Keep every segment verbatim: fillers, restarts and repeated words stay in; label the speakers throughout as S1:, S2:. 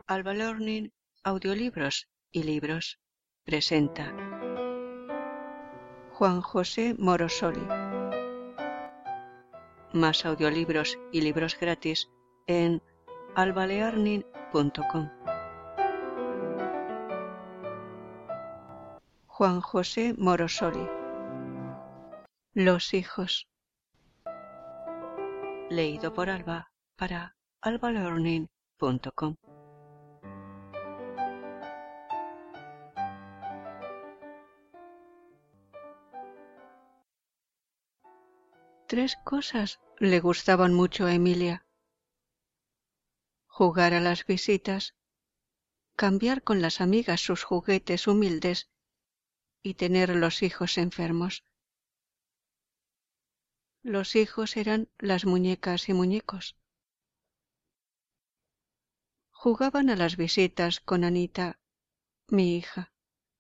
S1: Alba Learning, audiolibros y libros, presenta Juan José Morosoli. Más audiolibros y libros gratis en alba learning punto com. Juan José Morosoli. Los hijos. Leído por Alba para alba learning punto com. Tres cosas le gustaban mucho a Emilia: jugar a las visitas, cambiar con las amigas sus juguetes humildes y tener los hijos enfermos. Los hijos eran las muñecas y muñecos. Jugaban a las visitas con Anita, mi hija.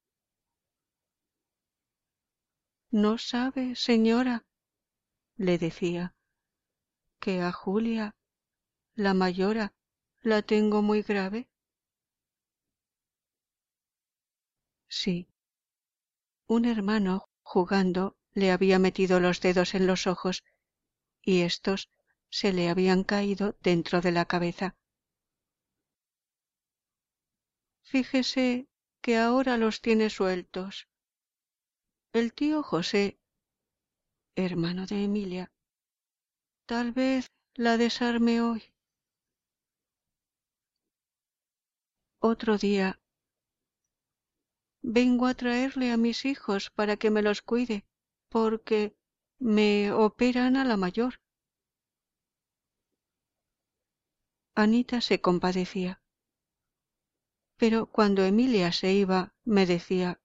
S1: «¿No sabe, señora?», le decía, «que a Julia, la mayora, la tengo muy grave». Sí. Un hermano, jugando, le había metido los dedos en los ojos y éstos se le habían caído dentro de la cabeza. Fíjese que ahora los tiene sueltos. El tío José, hermano de Emilia, tal vez la desarme hoy. Otro día: «Vengo a traerle a mis hijos para que me los cuide, porque me operan a la mayor». Anita se compadecía, pero cuando Emilia se iba me decía: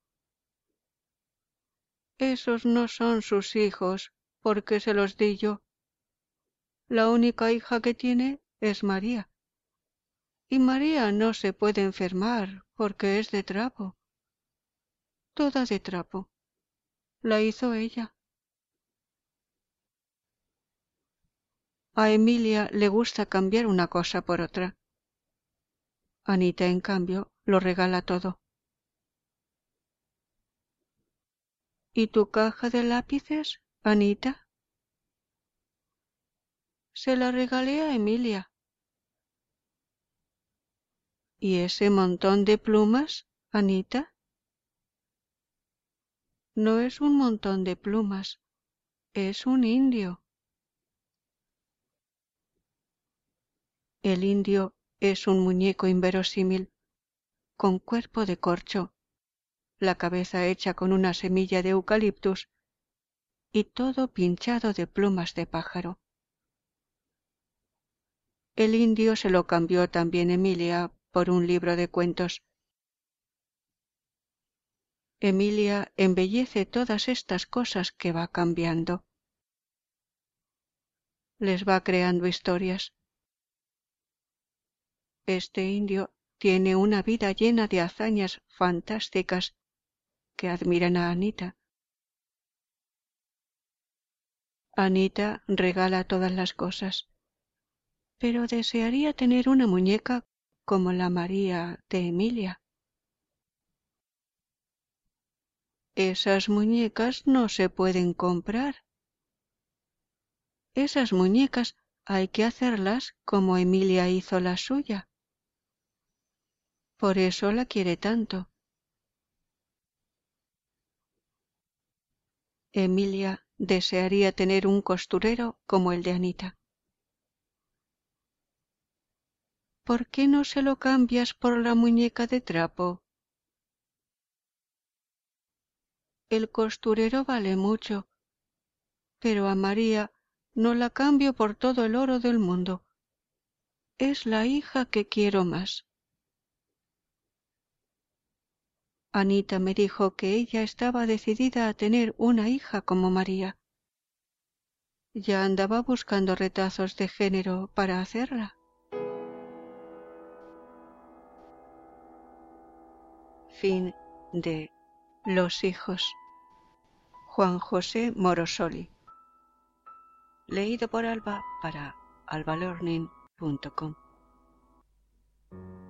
S1: «Esos no son sus hijos, porque se los di yo. La única hija que tiene es María. Y María no se puede enfermar porque es de trapo. Toda de trapo. La hizo ella». A Emilia le gusta cambiar una cosa por otra. Anita, en cambio, lo regala todo. «¿Y tu caja de lápices, Anita?» «Se la regalé a Emilia». «¿Y ese montón de plumas, Anita?» «No es un montón de plumas, es un indio». El indio es un muñeco inverosímil, con cuerpo de corcho, la cabeza hecha con una semilla de eucaliptus y todo pinchado de plumas de pájaro. El indio se lo cambió también Emilia por un libro de cuentos. Emilia embellece todas estas cosas que va cambiando. Les va creando historias. Este indio tiene una vida llena de hazañas fantásticas que admiran a Anita. Anita regala todas las cosas, pero desearía tener una muñeca como la María de Emilia. Esas muñecas no se pueden comprar. Esas muñecas hay que hacerlas como Emilia hizo la suya. Por eso la quiere tanto. Emilia desearía tener un costurero como el de Anita. «¿Por qué no se lo cambias por la muñeca de trapo?» «El costurero vale mucho, pero a María no la cambio por todo el oro del mundo. Es la hija que quiero más». Anita me dijo que ella estaba decidida a tener una hija como María. Ya andaba buscando retazos de género para hacerla. Fin de Los hijos. Juan José Morosoli. Leído por Alba para alba learning punto com.